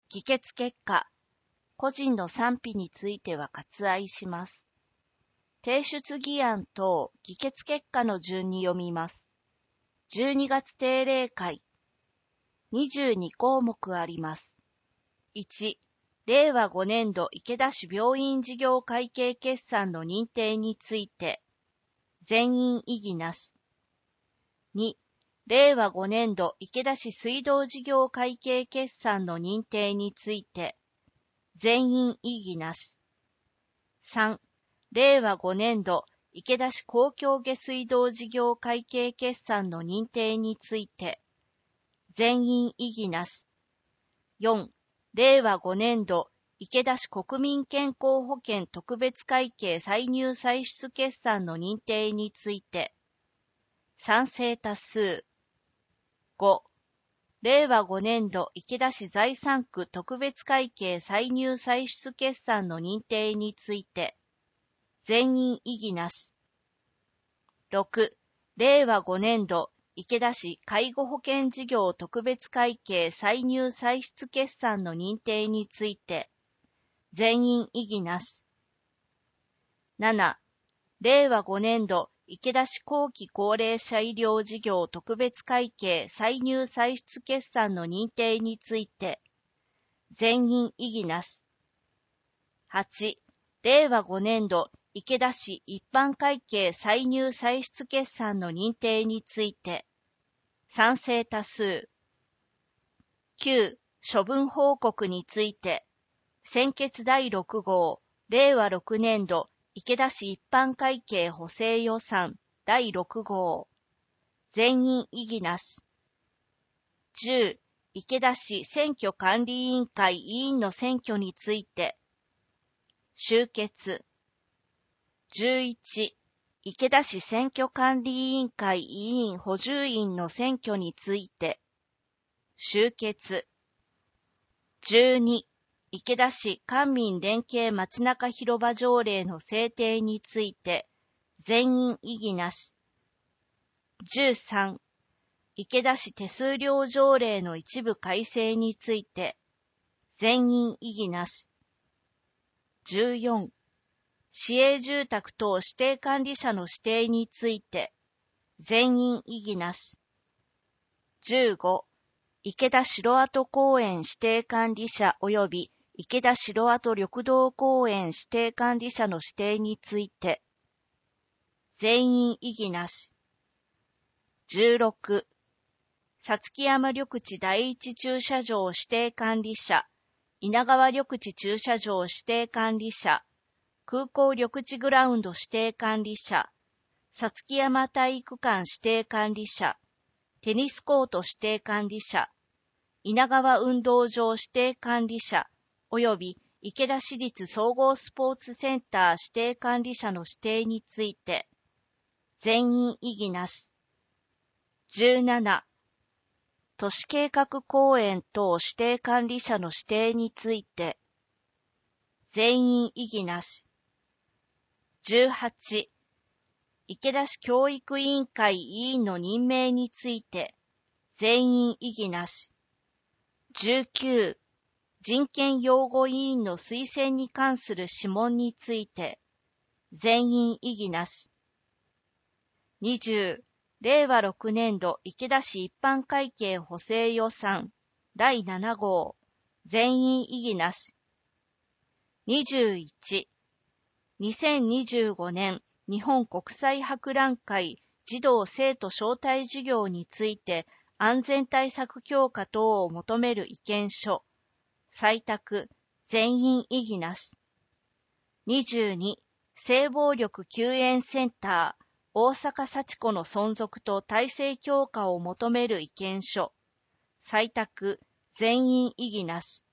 議決結果、個人の賛否については割愛します。提出議案等議決結果の順に読みます。12月定例会、22項目あります。1、令和5年度池田市病院事業会計決算の認定について、全員異議なし。2、令和5年度池田市水道事業会計決算の認定について、全員異議なし。3、令和5年度池田市公共下水道事業会計決算の認定について、全員異議なし。4、令和5年度池田市国民健康保険特別会計歳入歳出決算の認定について、賛成多数。5、令和5年度池田市財産区特別会計歳入歳出決算の認定について、全員異議なし。6、令和5年度池田市介護保険事業特別会計歳入歳出決算の認定について、全員異議なし。7、令和5年度池田市後期高齢者医療事業特別会計歳入歳出決算の認定について、全員異議なし。8、令和5年度池田市一般会計歳入歳出決算の認定について、賛成多数。9、処分報告について、専決第6号、令和6年度池田市一般会計補正予算第6号、全員異議なし。10、池田市選挙管理委員会委員の選挙について、終結。11、池田市選挙管理委員会委員補充員の選挙について、終結。12、池田市官民連携街中広場条例の制定について、全員異議なし。13、池田市手数料条例の一部改正について、全員異議なし。14、市営住宅等指定管理者の指定について、全員異議なし。15、池田城跡公園指定管理者及び池田城跡緑道公園指定管理者の指定について、全員異議なし。16、さつき山緑地第一駐車場指定管理者、稲川緑地駐車場指定管理者、空港緑地グラウンド指定管理者、さつき山体育館指定管理者、テニスコート指定管理者、稲川運動場指定管理者、及び池田市立総合スポーツセンター指定管理者の指定について、全員異議なし。17、都市計画公園等指定管理者の指定について、全員異議なし。18、池田市教育委員会委員の任命について、全員異議なし。19、人権擁護委員の推薦に関する諮問について、全員異議なし。20、令和6年度池田市一般会計補正予算第7号、全員異議なし。21、2025年日本国際博覧会児童生徒招待事業について安全対策強化等を求める意見書、採択、全員異議なし。22、性暴力救援センター、大阪幸子の存続と体制強化を求める意見書、採択、全員異議なし。